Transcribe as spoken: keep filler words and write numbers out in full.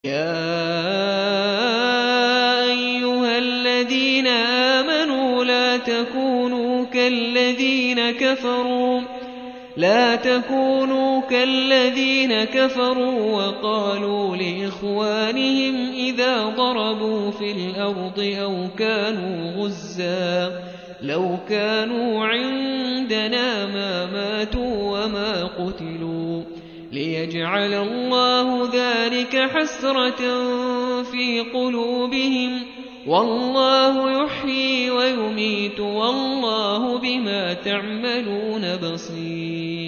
يَا أَيُّهَا الَّذِينَ آمَنُوا لَا تَكُونُوا كَالَّذِينَ كَفَرُوا وَقَالُوا لِإِخْوَانِهِمْ إِذَا ضَرَبُوا فِي الْأَرْضِ أَوْ كَانُوا غُزًّى لَّوْ كَانُوا عِندَنَا مَا مَاتُوا وَمَا قُتِلُوا لِيَجْعَلَ اللَّهُ ذَلِكَ حَسْرَةً فِي قُلُوبِهِمْ ۗ وَاللَّهُ يُحْيِي وَيُمِيتُ وَاللَّهُ بِمَا تَعْمَلُونَ بَصِيرٌ.